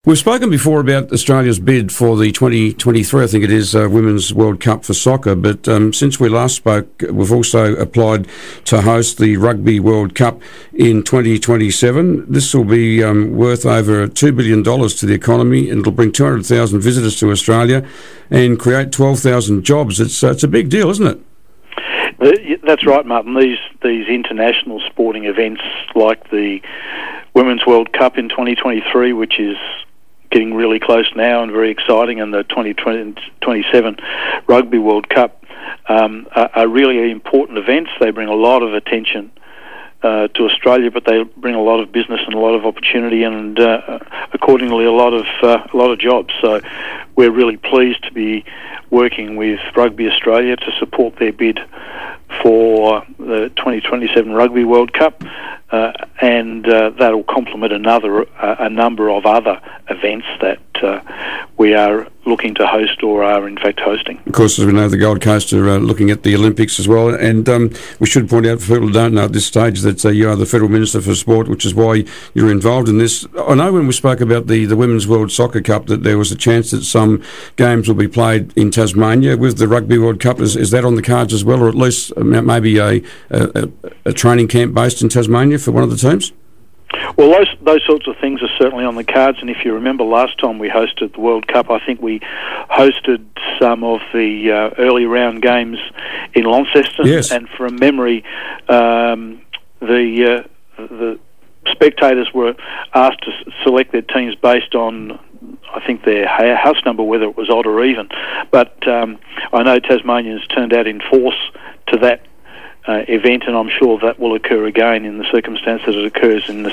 We've spoken before about Australia's bid for the 2023, I think it is, Women's World Cup for soccer, but since we last spoke, we've also applied to host the Rugby World Cup in 2027. This will be worth over $2 billion to the economy, and it'll bring 200,000 visitors to Australia and create 12,000 jobs. It's a big deal, isn't it? That's right, Martin. These international sporting events like the Women's World Cup in 2023, which is getting really close now and very exciting, and the 2027 Rugby World Cup are really important events. They bring a lot of attention to Australia, but they bring a lot of business and a lot of opportunity, and accordingly a lot of jobs. So we're really pleased to be working with Rugby Australia to support their bid for the 2027 Rugby World Cup, and that'll complement a number of other events that we are looking to host or are in fact hosting. Of course, as we know, the Gold Coast are looking at the Olympics as well, and we should point out for people who don't know at this stage that you are the Federal Minister for Sport, which is why you're involved in this. I know when we spoke about the Women's World Soccer Cup that there was a chance that some games will be played in Tasmania. With the Rugby World Cup, is that on the cards as well, or at least maybe a training camp based in Tasmania for one of the teams? Well, those sorts of things are certainly on the cards, and if you remember last time we hosted the World Cup, I think we hosted some of the early round games in Launceston, yes. And from memory, the spectators were asked to select their teams based on, I think, their house number, whether it was odd or even. But I know Tasmanians turned out in force to that event, and I'm sure that will occur again in the circumstance that it occurs in this.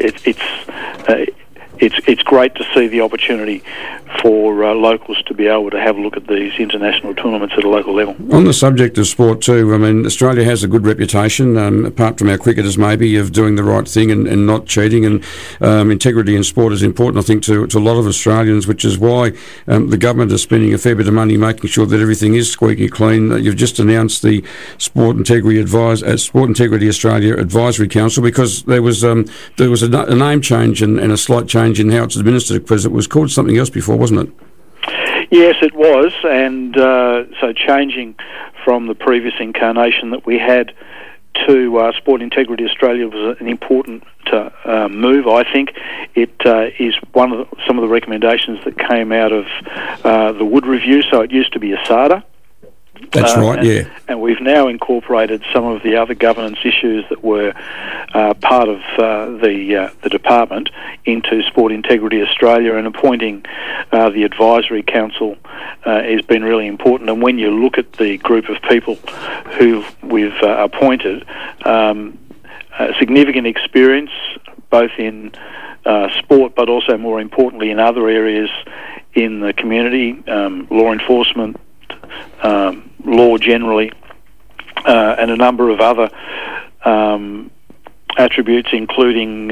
It's great to see the opportunity for locals to be able to have a look at these international tournaments at a local level. On the subject of sport too, I mean, Australia has a good reputation, apart from our cricketers maybe, of doing the right thing and not cheating, and integrity in sport is important, I think, to a lot of Australians, which is why the government is spending a fair bit of money making sure that everything is squeaky clean. You've just announced the Sport Integrity Australia Advisory Council, because there was a name change and a slight change in how it's administered, because it was called something else before, wasn't it? Yes, it was, and so changing from the previous incarnation that we had to Sport Integrity Australia was an important move. I think it is some of the recommendations that came out of the Wood Review. So it used to be ASADA. That's right, yeah. And we've now incorporated some of the other governance issues that were part of the department into Sport Integrity Australia, and appointing the Advisory Council has been really important. And when you look at the group of people who we've appointed, significant experience both in sport, but also more importantly in other areas in the community, law enforcement, law generally, and a number of other attributes, including,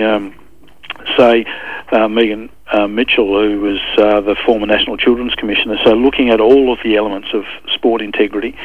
Megan Mitchell, who was the former National Children's Commissioner. So looking at all of the elements of sport integrity,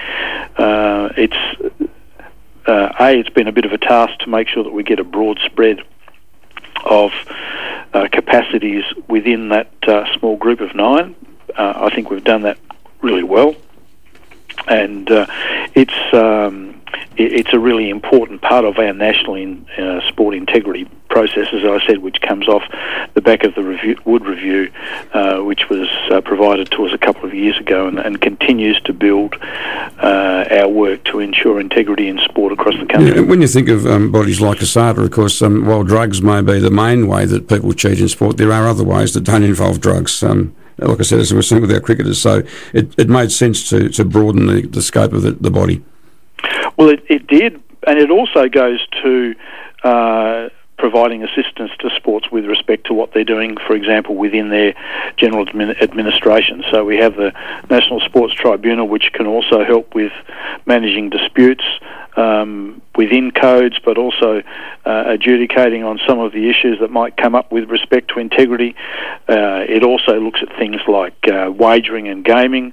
it's been a bit of a task to make sure that we get a broad spread of capacities within that small group of 9. I think we've done that really well. And it's a really important part of our national sport integrity process, as I said, which comes off the back of the Wood Review, which was provided to us a couple of years ago, and continues to build our work to ensure integrity in sport across the country. Yeah, when you think of bodies like ASADA, of course, while drugs may be the main way that people cheat in sport, there are other ways that don't involve drugs. Like I said, as we were saying with our cricketers, so it made sense to broaden the scope of the body. Well, it did, and it also goes to providing assistance to sports with respect to what they're doing, for example, within their general administration. So we have the National Sports Tribunal, which can also help with managing disputes within codes, but also adjudicating on some of the issues that might come up with respect to integrity. It also looks at things like wagering and gaming,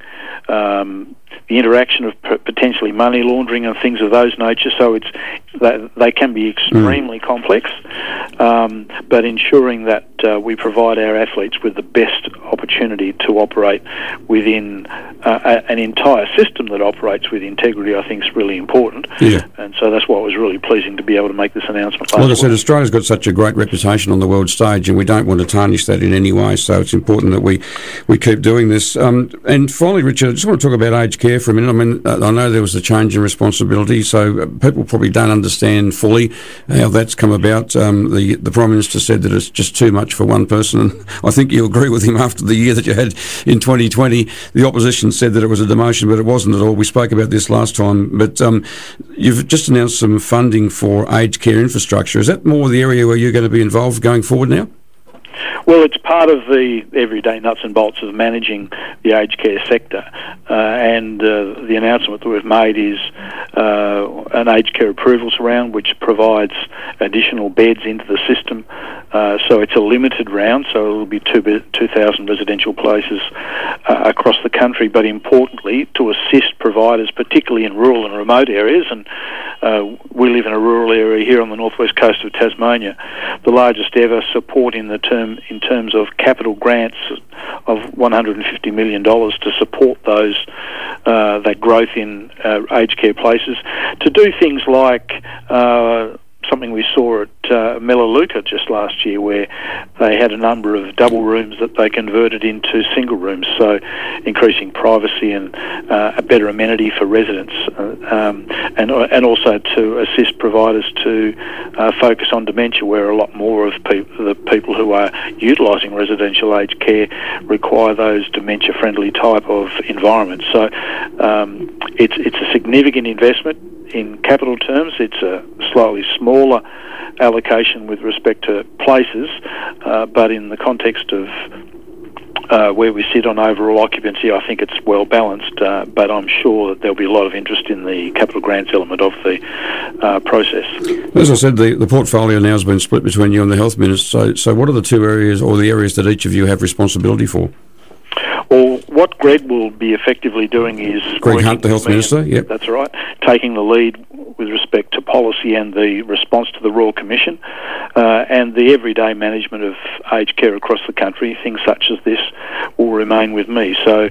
the interaction of potentially money laundering and things of those nature. So they can be extremely complex, but ensuring that we provide our athletes with the best opportunity to operate within an entire system that operates with integrity, I think is really important. Yeah. And so that's why it was really pleasing to be able to make this announcement last Like I said, week. Australia's got such a great reputation on the world stage, and we don't want to tarnish that in any way, so it's important that we keep doing this. And finally, Richard, I just want to talk about aged care for a minute. I mean, I know there was a change in responsibility, so people probably don't understand fully how that's come about. The Prime Minister said that it's just too much for one person, and I think you agree with him after the year that you had in 2020. The opposition said that it was a demotion, but it wasn't at all. We spoke about this last time, but you've just announced some funding for aged care infrastructure. Is that more the area where you're going to be involved going forward now? Well, it's part of the everyday nuts and bolts of managing the aged care sector, and the announcement that we've made is an aged care approvals round which provides additional beds into the system. So it's a limited round, so it will be 2,000 residential places across the country, but importantly to assist providers, particularly in rural and remote areas, and we live in a rural area here on the northwest coast of Tasmania, the largest ever support in terms of capital grants of $150 million to support that growth in aged care places, to do things like something we saw at Melaleuca just last year, where they had a number of double rooms that they converted into single rooms, so increasing privacy and a better amenity for residents, and also to assist providers to focus on dementia, where a lot more of the people who are utilising residential aged care require those dementia-friendly type of environments. So it's a significant investment. In capital terms, it's a slightly smaller allocation with respect to places, but in the context of where we sit on overall occupancy, I think it's well balanced, but I'm sure that there'll be a lot of interest in the capital grants element of the process. As I said, the portfolio now has been split between you and the Health Minister, so what are the two areas or the areas that each of you have responsibility for? Well, what Greg will be effectively doing is... Greg Hunt, the Health Minister, yep. That's right. Taking the lead with respect to policy and the response to the Royal Commission, and the everyday management of aged care across the country. Things such as this will remain with me. So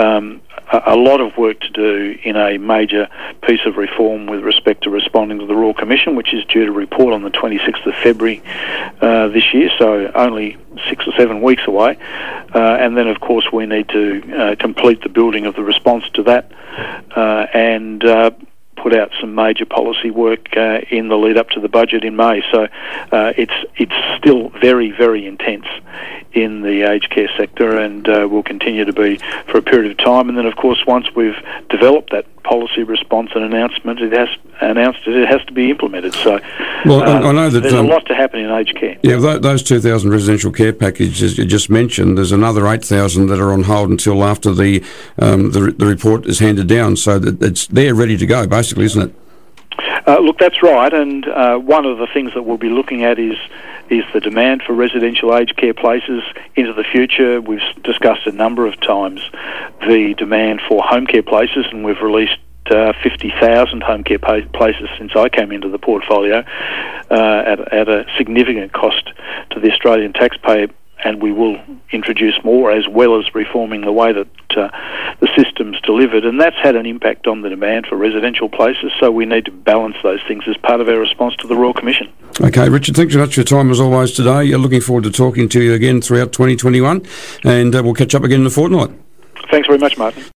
a lot of work to do in a major piece of reform with respect to responding to the Royal Commission, which is due to report on the 26th of February this year, so only 6 or 7 weeks away. And then, of course, we need to complete the building of the response to that, and put out some major policy work in the lead up to the budget in May. So it's still very, very intense in the aged care sector, and will continue to be for a period of time. And then, of course, once we've developed that policy response and announcement, it has to be implemented. So well, I know that there's a lot to happen in aged care. Yeah, those 2,000 residential care packages you just mentioned, there's another 8,000 that are on hold until after the report is handed down. So that they're ready to go, basically, isn't it? Look, that's right, and one of the things that we'll be looking at is the demand for residential aged care places into the future. We've discussed a number of times the demand for home care places, and we've released 50,000 home care places since I came into the portfolio at a significant cost to the Australian taxpayer, and we will introduce more, as well as reforming the way that the system's delivered, and that's had an impact on the demand for residential places, so we need to balance those things as part of our response to the Royal Commission. Okay, Richard, thanks very much for your time as always today. Looking forward to talking to you again throughout 2021, and we'll catch up again in a fortnight. Thanks very much, Martin.